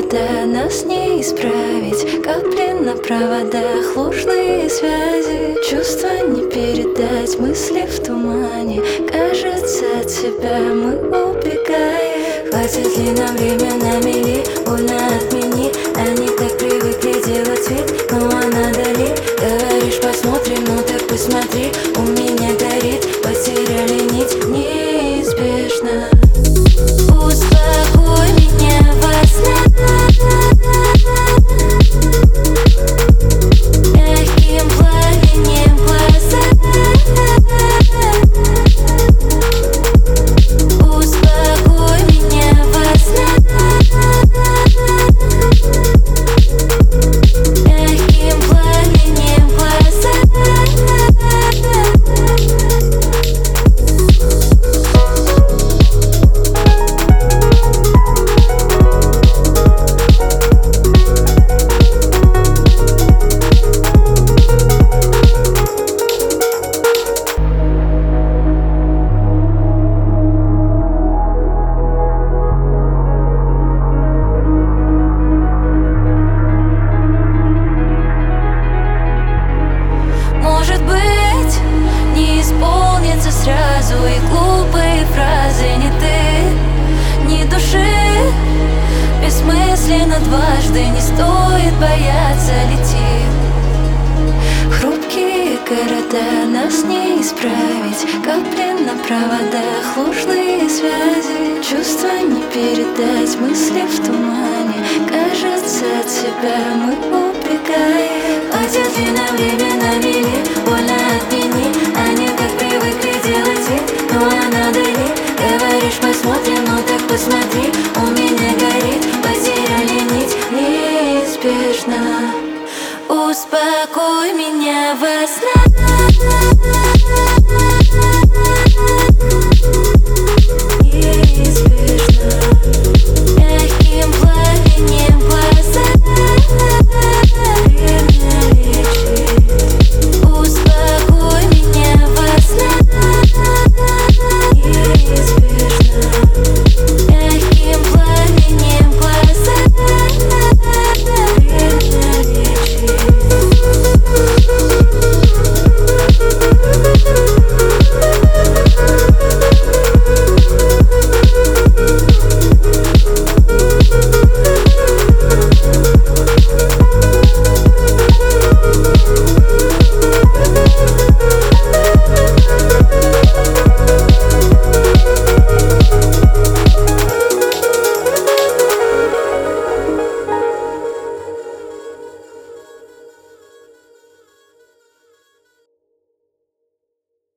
города, нас не исправить. Капли на проводах, ложные связи. Чувства не передать, мысли в тумане. Кажется, от себя мы убегаем. Хватит ли нам время на мели, больно отмени. Они так привыкли делать вид, но она дали. Говоришь, посмотрим, ну так посмотри. У меня горит, потеряли нить, неизбежно. Успокой меня во снах мягким пламенем глаза. Успокой меня во снах мягким пламенем глаза. Может быть, не исполнится сразу и глупые фразы. Ни ты, ни души. Бессмысленно дважды, не стоит бояться, лети. Хрупкие города, нас не исправить. Капли на проводах, ложные связи. Чувства не передать, мысли в тумане. Кажется, от себя мы убегаем. Хватит ли нам время на мели, больно отмени. Они так привыкли делать вид, но она дали. Говоришь, посмотрим, ну так посмотри. У меня горит, потеряли нить, неизбежно. Успокой меня во снах.